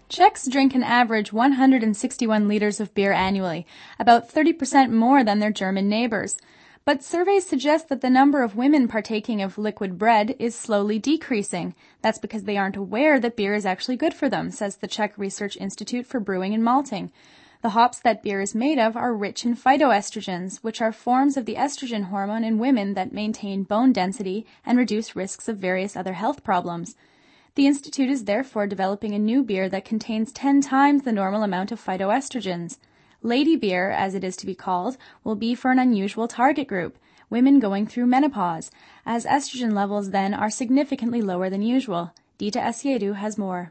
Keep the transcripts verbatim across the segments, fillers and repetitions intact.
Czechs drink an average one hundred sixty-one liters of beer annually, about thirty percent more than their German neighbors. But surveys suggest that the number of women partaking of liquid bread is slowly decreasing. That's because they aren't aware that beer is actually good for them, says the Czech Research Institute for Brewing and Malting. The hops that beer is made of are rich in phytoestrogens, which are forms of the estrogen hormone in women that maintain bone density and reduce risks of various other health problems. The Institute is therefore developing a new beer that contains ten times the normal amount of phytoestrogens. Lady beer, as it is to be called, will be for an unusual target group, women going through menopause, as estrogen levels then are significantly lower than usual. Dita Esiedu has more.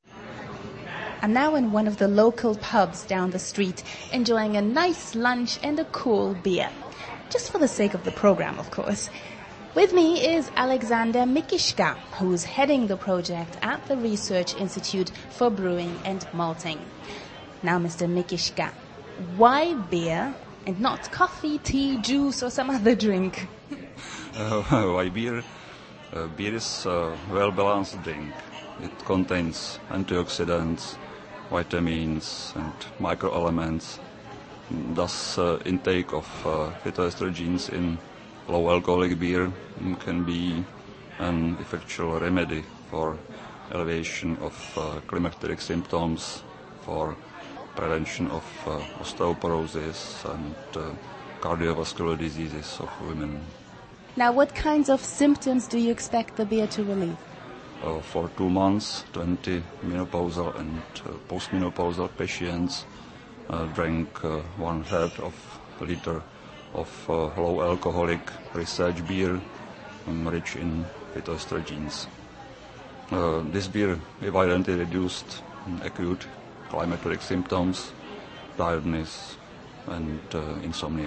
I'm now in one of the local pubs down the street, enjoying a nice lunch and a cool beer. Just for the sake of the program, of course. With me is Alexander Mikishka, who's heading the project at the Research Institute for Brewing and Malting. Now, Mister Mikishka, why beer and not coffee, tea, juice or some other drink? Uh, why beer? Uh, beer is a well-balanced drink. It contains antioxidants, vitamins and microelements. Thus, uh, intake of uh, phytoestrogens in low alcoholic beer can be an effectual remedy for elevation of uh, climacteric symptoms, for prevention of uh, osteoporosis and uh, cardiovascular diseases of women. Now, what kinds of symptoms do you expect the beer to relieve? Uh, for two months, twenty menopausal and uh, postmenopausal patients uh, drank uh, one third of a liter of uh, low alcoholic research beer um, rich in phytoestrogens. Uh, this beer evidently reduced acute climacteric symptoms, tiredness and uh, insomnia.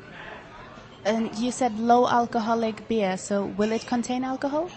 And you said low alcoholic beer, so will it contain alcohol?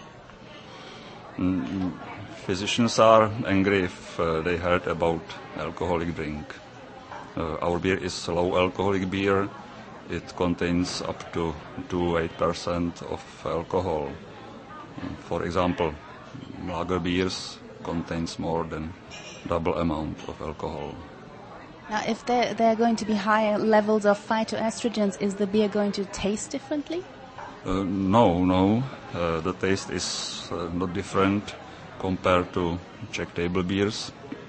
Mm, physicians are angry if uh, they heard about alcoholic drink. Uh, our beer is low alcoholic beer. It contains up to two to eight percent of alcohol. For example, lager beers contains more than double amount of alcohol. Now, if there, there are going to be higher levels of phytoestrogens, is the beer going to taste differently? Uh, no, no. Uh, the taste is uh, not different compared to Czech table beers.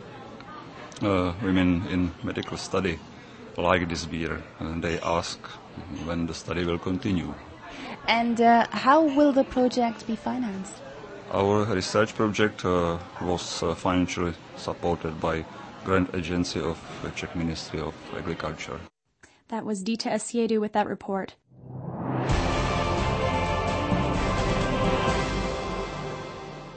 Uh, women in medical study like this beer, and they ask when the study will continue. And uh, how will the project be financed? Our research project uh, was uh, financially supported by grant agency of the Czech Ministry of Agriculture. That was Dita Esiedu with that report.